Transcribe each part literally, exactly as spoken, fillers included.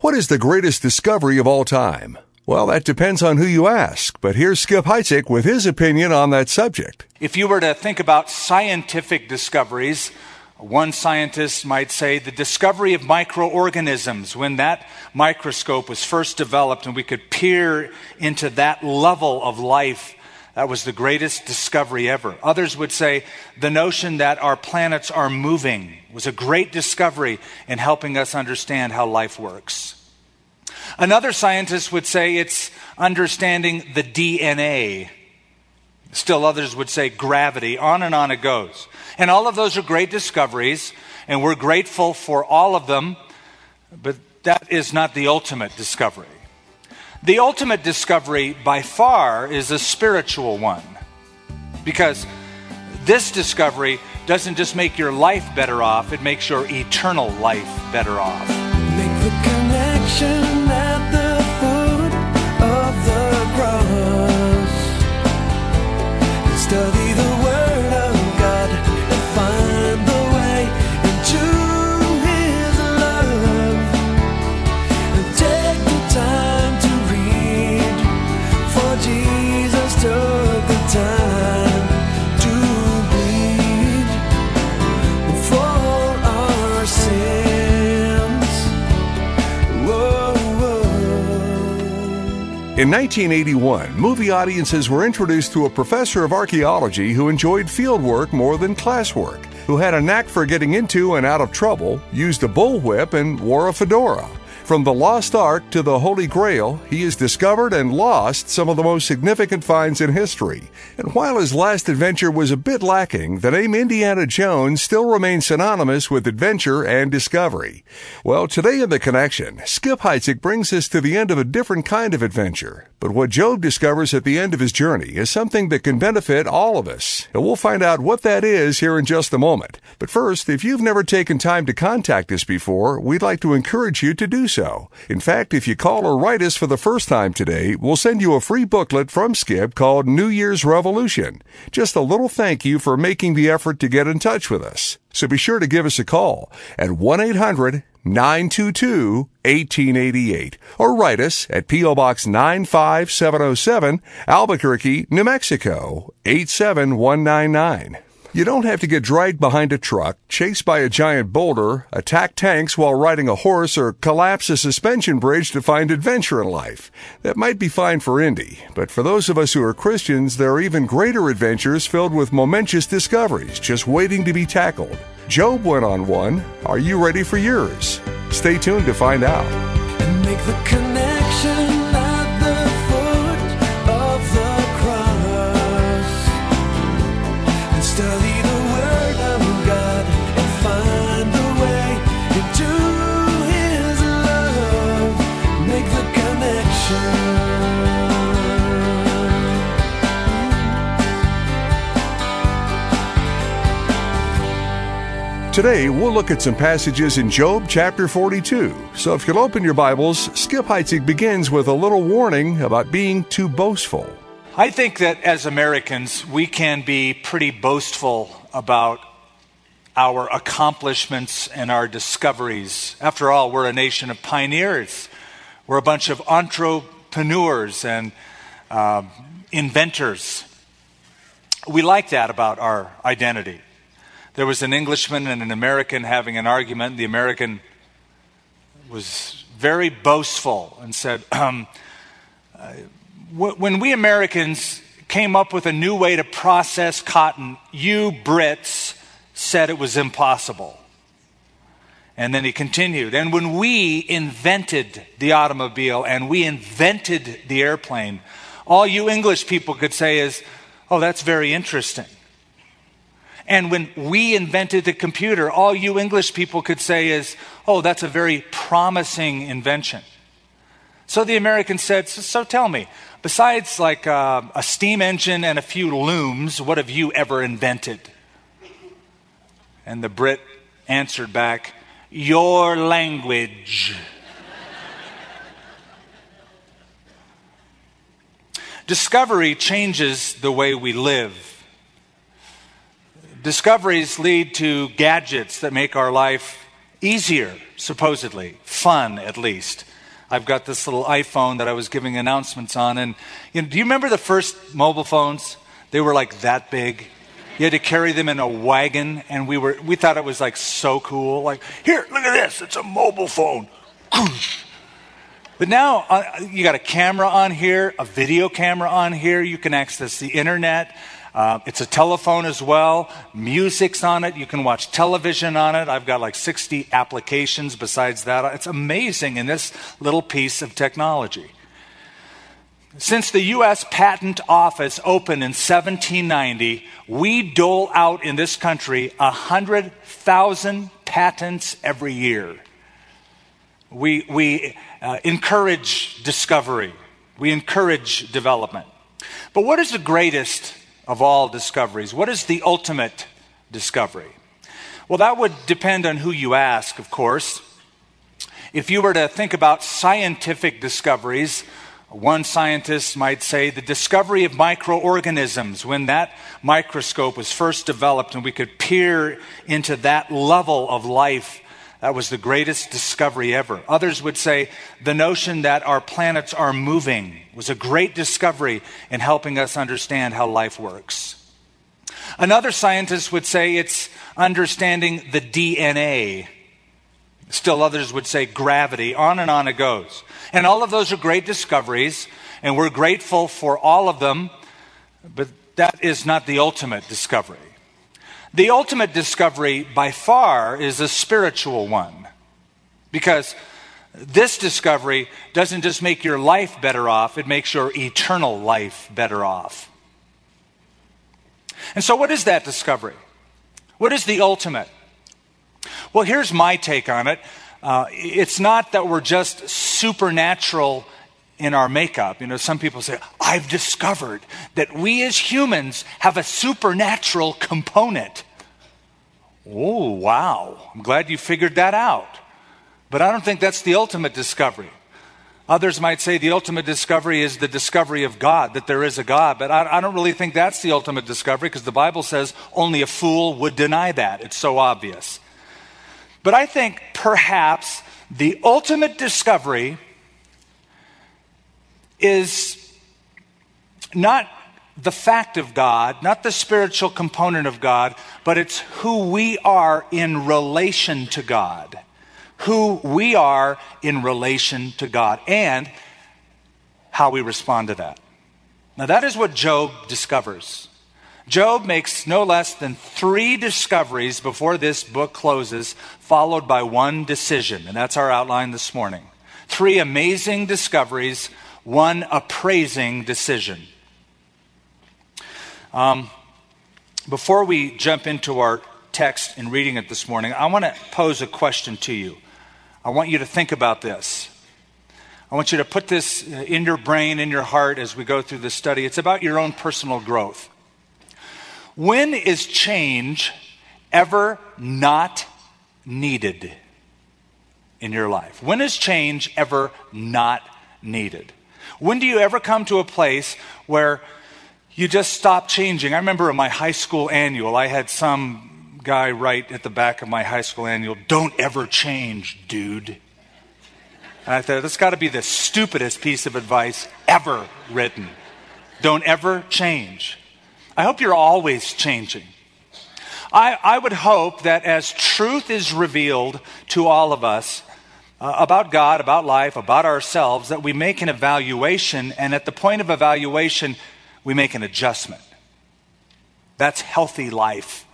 What is the greatest discovery of all time? Well, that depends on who you ask, but here's Skip Heitzig with his opinion on that subject. If you were to think about scientific discoveries, one scientist might say the discovery of microorganisms, when that microscope was first developed and we could peer into that level of life, that was the greatest discovery ever. Others would say the notion that our planets are moving was a great discovery in helping us understand how life works. Another scientist would say it's understanding the D N A. Still others would say gravity. On and on it goes. And all of those are great discoveries, and we're grateful for all of them, but that is not the ultimate discovery. The ultimate discovery by far is a spiritual one, because this discovery doesn't just make your life better off, it makes your eternal life better off. Make the connection at the foot of the cross. Study the word of God and find the way into his love. And take the time to read, for Jesus took the time to bleed for our sins. Whoa, whoa. In nineteen eighty-one, movie audiences were introduced to a professor of archaeology who enjoyed field work more than classwork, who had a knack for getting into and out of trouble, used a bullwhip, and wore a fedora. From the Lost Ark to the Holy Grail, he has discovered and lost some of the most significant finds in history. And while his last adventure was a bit lacking, the name Indiana Jones still remains synonymous with adventure and discovery. Well, today in The Connection, Skip Heitzig brings us to the end of a different kind of adventure. But what Job discovers at the end of his journey is something that can benefit all of us. And we'll find out what that is here in just a moment. But first, if you've never taken time to contact us before, we'd like to encourage you to do so. In fact, if you call or write us for the first time today, we'll send you a free booklet from Skip called New Year's Revolution. Just a little thank you for making the effort to get in touch with us. So be sure to give us a call at one eight hundred nine two two one eight eight eight or write us at P O. Box nine five seven oh seven, Albuquerque, New Mexico, eight seven one nine nine. You don't have to get dragged behind a truck, chased by a giant boulder, attack tanks while riding a horse, or collapse a suspension bridge to find adventure in life. That might be fine for Indy, but for those of us who are Christians, there are even greater adventures filled with momentous discoveries just waiting to be tackled. Job went on one. Are you ready for yours? Stay tuned to find out. And make the connection at the foot of the cross. And study the word of God and find the way into his love. Make the connection. Today, we'll look at some passages in Job chapter forty-two. So if you'll open your Bibles, Skip Heitzig begins with a little warning about being too boastful. I think that as Americans, we can be pretty boastful about our accomplishments and our discoveries. After all, we're a nation of pioneers. We're a bunch of entrepreneurs and uh, inventors. We like that about our identity. There was an Englishman and an American having an argument. The American was very boastful and said, um, uh, w- when we Americans came up with a new way to process cotton, you Brits said it was impossible. And then he continued, and when we invented the automobile and we invented the airplane, all you English people could say is, oh, that's very interesting. And when we invented the computer, all you English people could say is, oh, that's a very promising invention. So the American said, so, so tell me, besides like uh, a steam engine and a few looms, what have you ever invented? And the Brit answered back, your language. Discovery changes the way we live. Discoveries lead to gadgets that make our life easier, supposedly, fun at least. I've got this little iPhone that I was giving announcements on. And you know, do you remember the first mobile phones? They were like that big. You had to carry them in a wagon, and we were we thought it was like so cool. Like, here, look at this. It's a mobile phone. But now uh, you got a camera on here, a video camera on here. You can access the internet. Uh, it's a telephone as well. Music's on it. You can watch television on it. I've got like sixty applications besides that. It's amazing in this little piece of technology. Since the U S Patent Office opened in seventeen ninety, we dole out in this country one hundred thousand patents every year. We, we uh, encourage discovery. We encourage development. But what is the greatest of all discoveries? What is the ultimate discovery? Well, that would depend on who you ask, of course. If you were to think about scientific discoveries, one scientist might say the discovery of microorganisms, when that microscope was first developed and we could peer into that level of life, that was the greatest discovery ever. Others would say the notion that our planets are moving was a great discovery in helping us understand how life works. Another scientist would say it's understanding the D N A. Still others would say gravity. On and on it goes. And all of those are great discoveries, and we're grateful for all of them, but that is not the ultimate discovery. The ultimate discovery, by far, is a spiritual one. Because this discovery doesn't just make your life better off, it makes your eternal life better off. And so what is that discovery? What is the ultimate? Well, here's my take on it. Uh, it's not that we're just supernatural in our makeup. You know, some people say, I've discovered that we as humans have a supernatural component. Oh, wow. I'm glad you figured that out. But I don't think that's the ultimate discovery. Others might say the ultimate discovery is the discovery of God, that there is a God. But I, I don't really think that's the ultimate discovery, because the Bible says only a fool would deny that. It's so obvious. But I think perhaps the ultimate discovery is not the fact of God, not the spiritual component of God, but it's who we are in relation to God. Who we are in relation to God and how we respond to that. Now that is what Job discovers. Job makes no less than three discoveries before this book closes, followed by one decision. And that's our outline this morning. Three amazing discoveries, one appraising decision. Um, before we jump into our text and reading it this morning, I want to pose a question to you. I want you to think about this. I want you to put this in your brain, in your heart as we go through this study. It's about your own personal growth. When is change ever not needed in your life? When is change ever not needed? When do you ever come to a place where you just stop changing? I remember in my high school annual, I had some guy write at the back of my high school annual, "Don't ever change, dude." And I thought, that's got to be the stupidest piece of advice ever written. Don't ever change. I hope you're always changing. I, I would hope that as truth is revealed to all of us uh, about God, about life, about ourselves, that we make an evaluation, and at the point of evaluation, we make an adjustment. That's healthy life.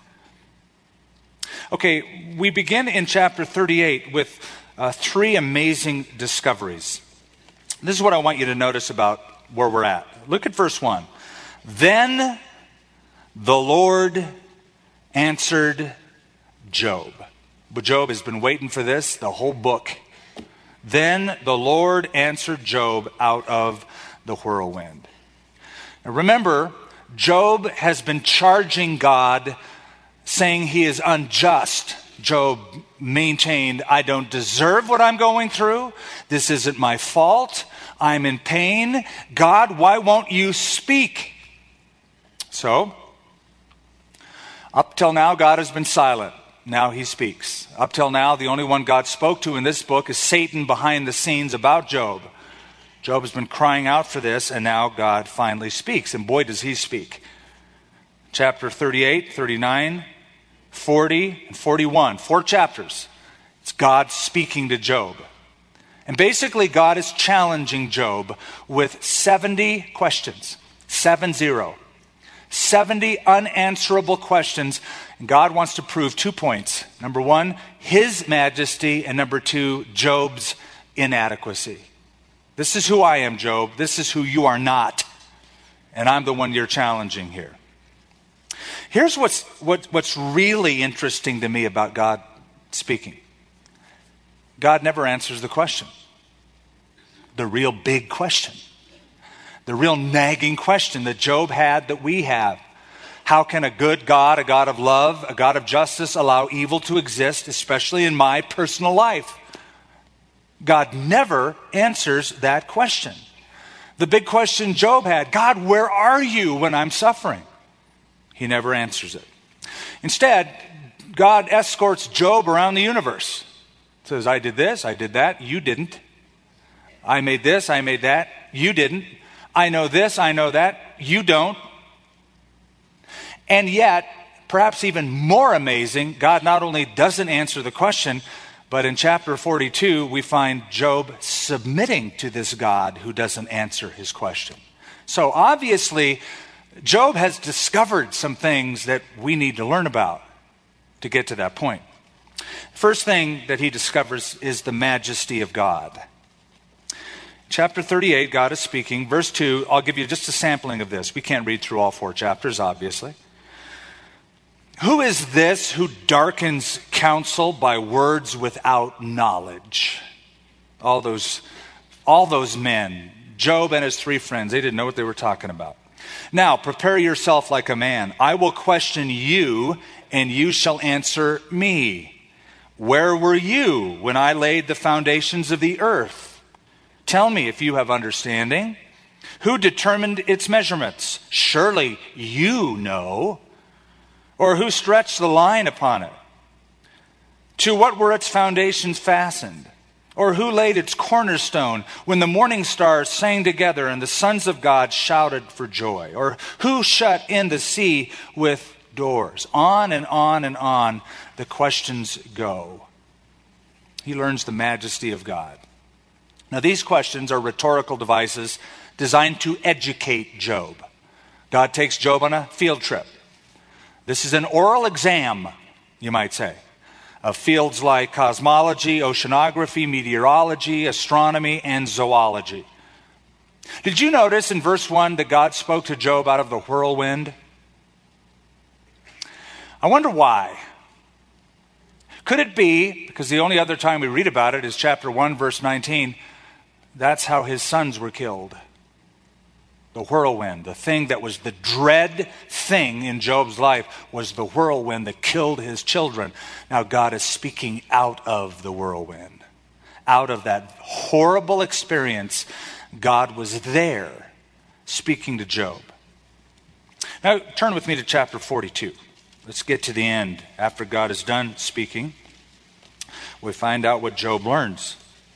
Okay, we begin in chapter thirty-eight with uh, three amazing discoveries. This is what I want you to notice about where we're at. Look at verse one. Then the Lord answered Job. But Job has been waiting for this the whole book. Then the Lord answered Job out of the whirlwind. Now remember, Job has been charging God, saying he is unjust. Job maintained, I don't deserve what I'm going through. This isn't my fault. I'm in pain. God, why won't you speak? So, up till now, God has been silent. now he speaks. Up till now, the only one God spoke to in this book is Satan behind the scenes about Job. Job has been crying out for this, and now God finally speaks. And boy, does he speak. Chapter thirty-eight, thirty-nine, forty, and forty-one. Four chapters. It's God speaking to Job. And basically, God is challenging Job with seventy questions. Seven zero. seventy unanswerable questions. And God wants to prove two points. Number one, his majesty, and number two, Job's inadequacy. This is who I am, Job. This is who you are not. And I'm the one you're challenging here. Here's what's, what, what's really interesting to me about God speaking. God never answers the question. The real big question. The real nagging question that Job had that we have. How can a good God, a God of love, a God of justice, allow evil to exist, especially in my personal life? God never answers that question. The big question Job had, God, where are you when I'm suffering? He never answers it. Instead, God escorts Job around the universe. Says, I did this, I did that, you didn't. I made this, I made that, you didn't. I know this, I know that, you don't. And yet, perhaps even more amazing, God not only doesn't answer the question, but in chapter forty-two, we find Job submitting to this God who doesn't answer his question. So obviously, Job has discovered some things that we need to learn about to get to that point. First thing that he discovers is the majesty of God. Chapter thirty-eight, God is speaking. Verse two, I'll give you just a sampling of this. We can't read through all four chapters, obviously. Who is this who darkens counsel by words without knowledge? All those, all those men, Job and his three friends, they didn't know what they were talking about. Now, prepare yourself like a man. I will question you, and you shall answer me. Where were you when I laid the foundations of the earth? Tell me if you have understanding. Who determined its measurements? Surely you know. Or who stretched the line upon it? To what were its foundations fastened? Or who laid its cornerstone when the morning stars sang together and the sons of God shouted for joy? Or who shut in the sea with doors? On and on and on the questions go. He learns the majesty of God. Now these questions are rhetorical devices designed to educate Job. God takes Job on a field trip. This is an oral exam, you might say, of fields like cosmology, oceanography, meteorology, astronomy, and zoology. Did you notice in verse one that God spoke to Job out of the whirlwind? I wonder why. Could it be, because the only other time we read about it is chapter one, verse nineteen, that's how his sons were killed. The whirlwind, the thing that was the dread thing in Job's life was the whirlwind that killed his children. Now God is speaking out of the whirlwind. Out of that horrible experience, God was there speaking to Job. Now turn with me to chapter forty-two. Let's get to the end. After God is done speaking, we find out what Job learns.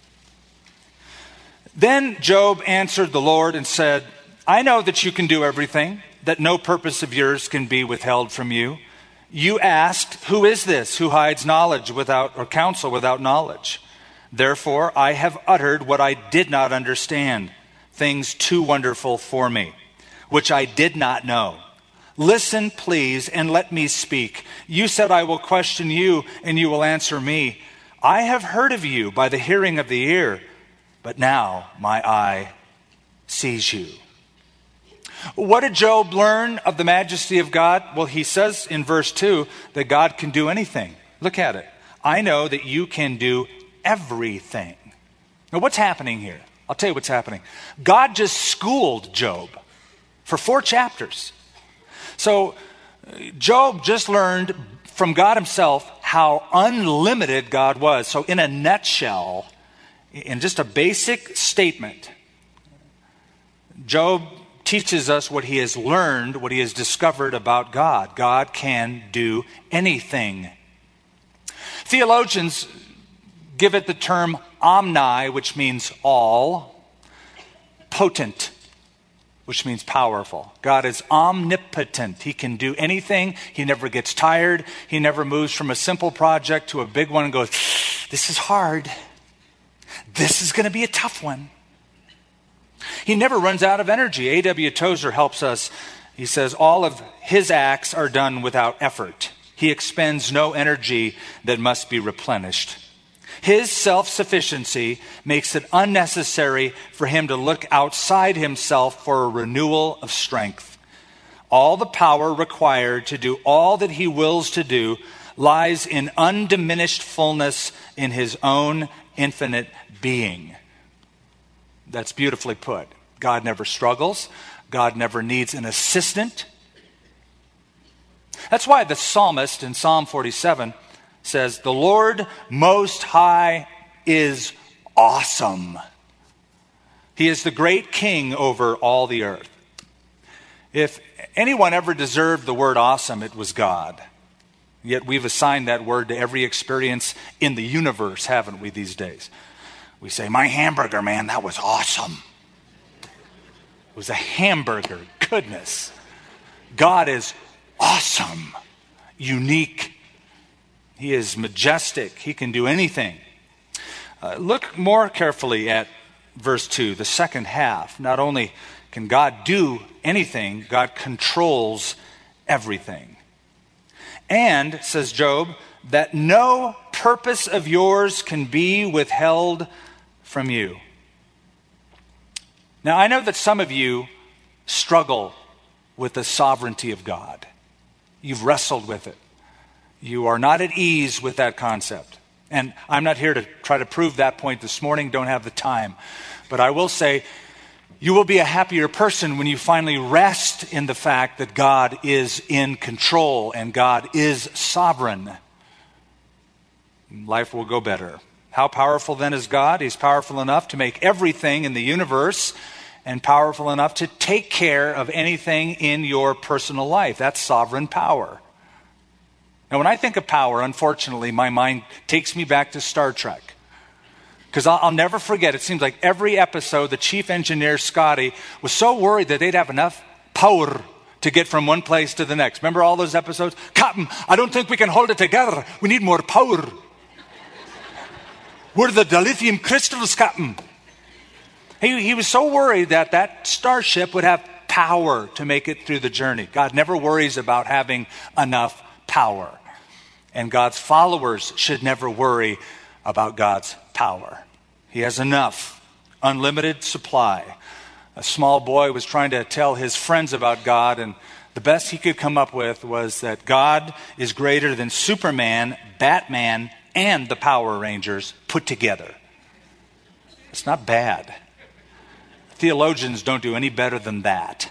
Then Job answered the Lord and said, I know that you can do everything, that no purpose of yours can be withheld from you. You asked, who is this who hides knowledge without, or counsel without knowledge? Therefore, I have uttered what I did not understand, things too wonderful for me, which I did not know. Listen, please, and let me speak. You said, I will question you, and you will answer me. I have heard of you by the hearing of the ear, but now my eye sees you. What did Job learn of the majesty of God? Well, he says in verse two that God can do anything. Look at it. I know that you can do everything. Now, what's happening here? I'll tell you what's happening. God just schooled Job for four chapters. So, Job just learned from God himself how unlimited God was. So, in a nutshell, in just a basic statement, Job teaches us what he has learned, what he has discovered about God. God can do anything. Theologians give it the term omni, which means all, potent, which means powerful. God is omnipotent. He can do anything. He never gets tired. He never moves from a simple project to a big one and goes, this is hard. This is going to be a tough one. He never runs out of energy. A W Tozer helps us. He says, all of his acts are done without effort. He expends no energy that must be replenished. His self-sufficiency makes it unnecessary for him to look outside himself for a renewal of strength. All the power required to do all that he wills to do lies in undiminished fullness in his own infinite being. That's beautifully put. God never struggles. God never needs an assistant. That's why the psalmist in Psalm forty-seven says, the Lord Most High is awesome. He is the great king over all the earth. If anyone ever deserved the word awesome, it was God. Yet we've assigned that word to every experience in the universe, haven't we, these days? We say, my hamburger, man, that was awesome. It was a hamburger. Goodness. God is awesome, unique. He is majestic. He can do anything. Uh, look more carefully at verse two, the second half. Not only can God do anything, God controls everything. And, says Job, that no purpose of yours can be withheld from you. Now, I know that some of you struggle with the sovereignty of God. You've wrestled with it. You are not at ease with that concept. And I'm not here to try to prove that point this morning, don't have the time. But I will say, you will be a happier person when you finally rest in the fact that God is in control and God is sovereign. Life will go better. How powerful then is God? He's powerful enough to make everything in the universe and powerful enough to take care of anything in your personal life. That's sovereign power. Now, when I think of power, unfortunately, my mind takes me back to Star Trek. Because I'll, I'll never forget, it seems like every episode, the chief engineer, Scotty, was so worried that they'd have enough power to get from one place to the next. Remember all those episodes? Captain, I don't think we can hold it together. We need more power. We're the dilithium crystals, Captain. He, he was so worried that that starship would have power to make it through the journey. God never worries about having enough power. And God's followers should never worry about God's power. He has enough, unlimited supply. A small boy was trying to tell his friends about God, and the best he could come up with was that God is greater than Superman, Batman, and the Power Rangers put together. It's not bad. Theologians don't do any better than that.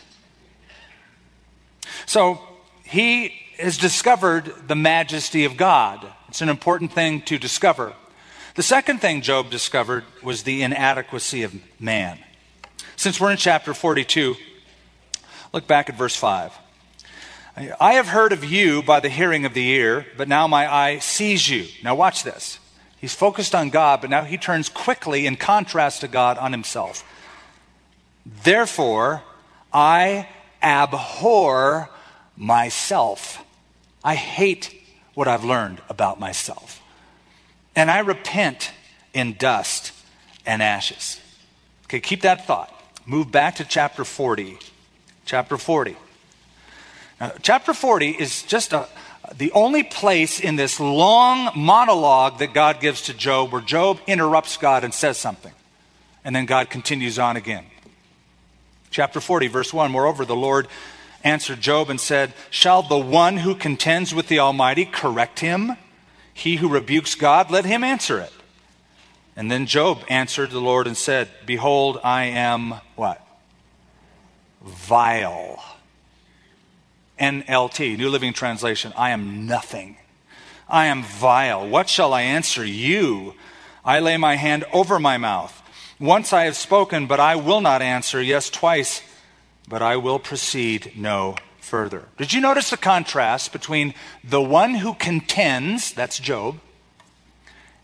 So he has discovered the majesty of God. It's an important thing to discover. The second thing Job discovered was the inadequacy of man. Since we're in chapter forty-two, look back at verse five. I have heard of you by the hearing of the ear, but now my eye sees you. Now watch this. He's focused on God, but now he turns quickly, in contrast to God, on himself. Therefore, I abhor myself. I hate what I've learned about myself. And I repent in dust and ashes. Okay, keep that thought. Move back to chapter forty. Chapter forty. Now, chapter forty is just a, the only place in this long monologue that God gives to Job where Job interrupts God and says something. And then God continues on again. Chapter forty, verse one, moreover, the Lord answered Job and said, shall the one who contends with the Almighty correct him? He who rebukes God, let him answer it. And then Job answered the Lord and said, behold, I am what? Vile. N L T, New Living Translation, I am nothing. I am vile. What shall I answer you? I lay my hand over my mouth. Once I have spoken, but I will not answer. Yes, twice, but I will proceed no further. Did you notice the contrast between the one who contends, that's Job,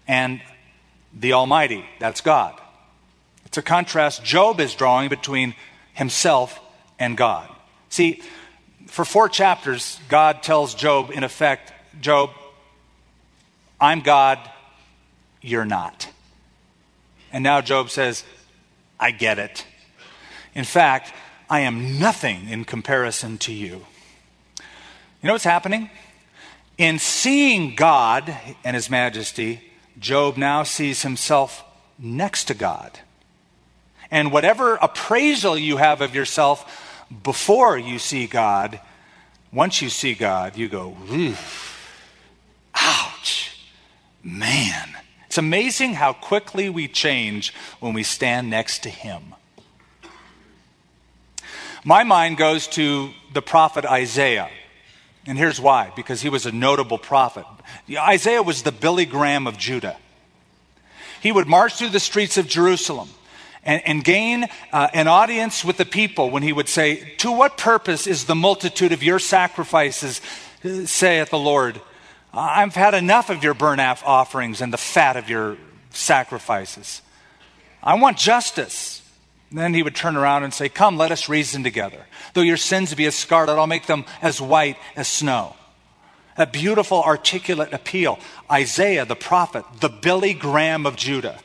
and the Almighty. That's God. It's a contrast Job is drawing between himself and God. See, for four chapters, God tells Job, in effect, Job, I'm God, you're not. And now Job says, I get it. In fact, I am nothing in comparison to you. You know what's happening? In seeing God and His majesty, Job now sees himself next to God. And whatever appraisal you have of yourself before you see God, once you see God, you go, ouch, man. It's amazing how quickly we change when we stand next to Him. My mind goes to the prophet Isaiah. And here's why. Because he was a notable prophet. Isaiah was the Billy Graham of Judah. He would march through the streets of Jerusalem and, and gain uh, an audience with the people when he would say, to what purpose is the multitude of your sacrifices, saith the Lord? I've had enough of your burnt offerings and the fat of your sacrifices. I want justice. Then he would turn around and say, come, let us reason together. Though your sins be as scarlet, I'll make them as white as snow. A beautiful, articulate appeal. Isaiah, the prophet, the Billy Graham of Judah.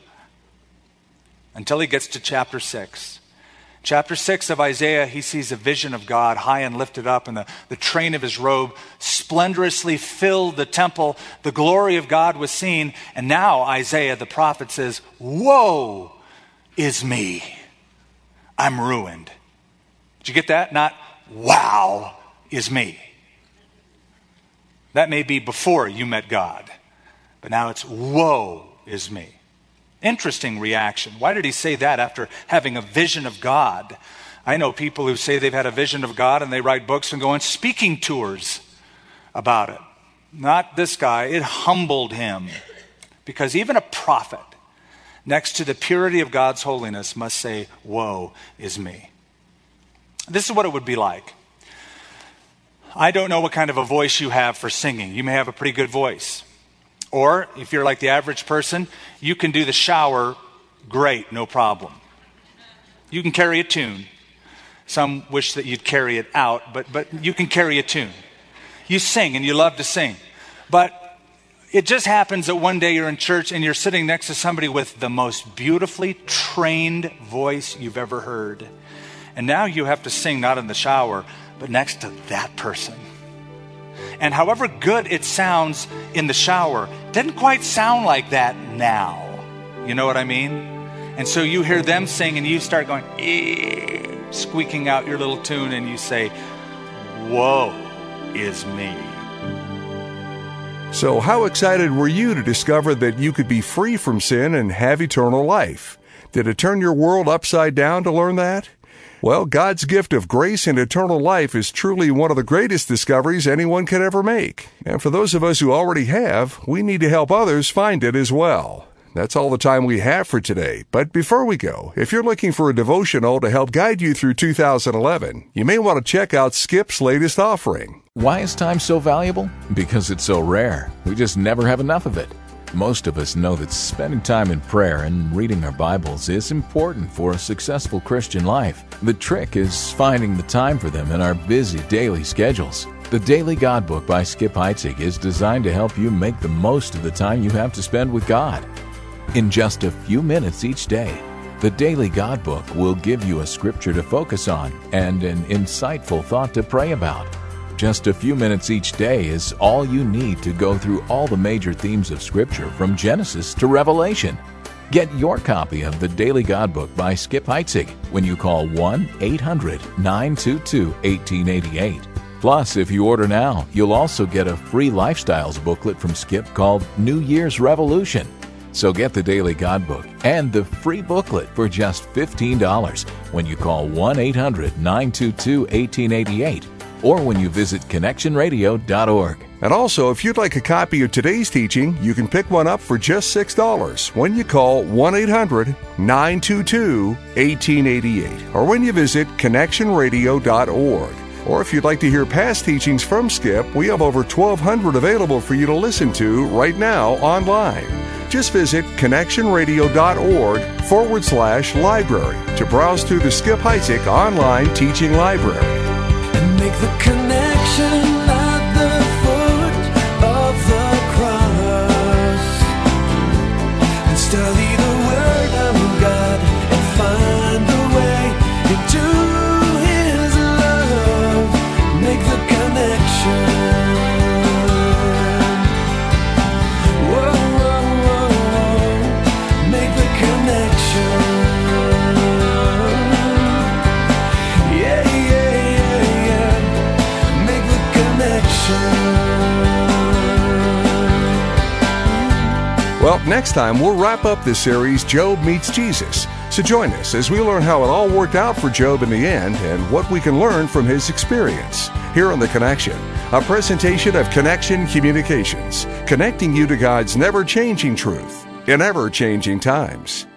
Until he gets to chapter six. Chapter six of Isaiah, he sees a vision of God high and lifted up, and the, the train of his robe splendorously filled the temple. The glory of God was seen. And now Isaiah, the prophet, says, woe is me. I'm ruined. Did you get that? Not, wow is me. That may be before you met God. But now it's, woe is me. Interesting reaction. Why did he say that after having a vision of God? I know people who say they've had a vision of God and they write books and go on speaking tours about it. Not this guy. It humbled him. Because even a prophet, next to the purity of God's holiness, must say, woe is me. This is what it would be like. I don't know what kind of a voice you have for singing. You may have a pretty good voice. Or, if you're like the average person, you can do the shower great, no problem. You can carry a tune. Some wish that you'd carry it out, but, but you can carry a tune. You sing and you love to sing. But it just happens that one day you're in church and you're sitting next to somebody with the most beautifully trained voice you've ever heard. And now you have to sing not in the shower, but next to that person. And however good it sounds in the shower, it doesn't quite sound like that now. You know what I mean? And so you hear them sing and you start going, eh, squeaking out your little tune, and you say, woe is me. So how excited were you to discover that you could be free from sin and have eternal life? Did it turn your world upside down to learn that? Well, God's gift of grace and eternal life is truly one of the greatest discoveries anyone could ever make. And for those of us who already have, we need to help others find it as well. That's all the time we have for today. But before we go, if you're looking for a devotional to help guide you through two thousand eleven, you may want to check out Skip's latest offering. Why is time so valuable? Because it's so rare. We just never have enough of it. Most of us know that spending time in prayer and reading our Bibles is important for a successful Christian life. The trick is finding the time for them in our busy daily schedules. The Daily God Book by Skip Heitzig is designed to help you make the most of the time you have to spend with God. In just a few minutes each day, the Daily God Book will give you a scripture to focus on and an insightful thought to pray about. Just a few minutes each day is all you need to go through all the major themes of Scripture from Genesis to Revelation. Get your copy of the Daily God Book by Skip Heitzig when you call one eight hundred nine two two one eight eight eight. Plus, if you order now, you'll also get a free lifestyles booklet from Skip called New Year's Revolution. So get the Daily God Book and the free booklet for just fifteen dollars when you call one eight hundred nine two two one eight eight eight. or when you visit connection radio dot org. And also, if you'd like a copy of today's teaching, you can pick one up for just six dollars when you call one eight hundred nine two two one eight eight eight or when you visit connection radio dot org. Or if you'd like to hear past teachings from Skip, we have over twelve hundred available for you to listen to right now online. Just visit connectionradio.org forward slash library to browse through the Skip Heitzig online teaching library. And make the connection at the foot of the cross. And study the Word of God and find the way into His love. Make the connection. Whoa, whoa, whoa, whoa. Make the connection. Yeah, yeah, yeah, yeah. Make the connection. Well, next time we'll wrap up this series, Job Meets Jesus. So join us as we learn how it all worked out for Job in the end and what we can learn from his experience. Here on The Connection, a presentation of Connection Communications, connecting you to God's never-changing truth in ever-changing times.